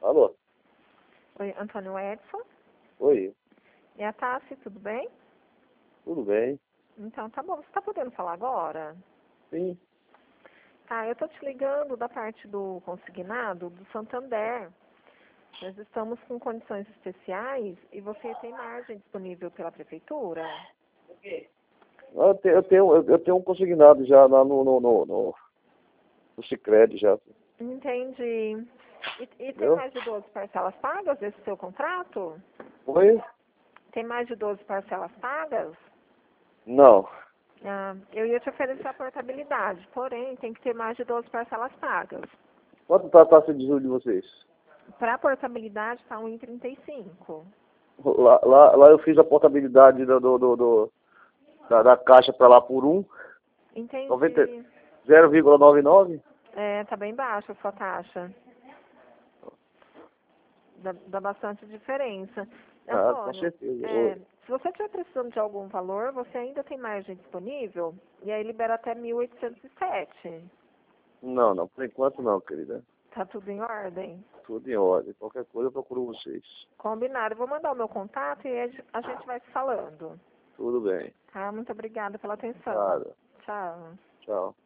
Alô? Oi, Antônio Edson. Oi, E a Tassi, tudo bem? tudo bem? Então, tá bom. Você tá podendo falar agora? Sim. Tá, eu tô te ligando da parte do consignado do Santander. Nós estamos com condições especiais e você tem margem disponível pela prefeitura? Eu tenho um consignado já lá no Sicredi já. Entendi. E tem Entendeu? mais de 12 parcelas pagas esse seu contrato? Oi? Tem mais de 12 parcelas pagas? Não. Ah, eu ia te oferecer a portabilidade, porém tem que ter mais de 12 parcelas pagas. Quanto tá a taxa de juros de vocês? Para a portabilidade está 1,35. Lá eu fiz a portabilidade da caixa para lá por Entendi. 0,99. É, tá bem baixa a sua taxa. Dá bastante diferença. Ah, com Antônio, certeza. se você estiver precisando de algum valor, você ainda tem margem disponível e aí libera até 1.807. Não, por enquanto não, querida. Tá tudo em ordem? Tudo em ordem. Qualquer coisa eu procuro vocês. Combinado. Eu vou mandar o meu contato e a gente vai se falando. Tudo bem. Tá? Muito obrigada pela atenção. Nada. Tchau. Tchau.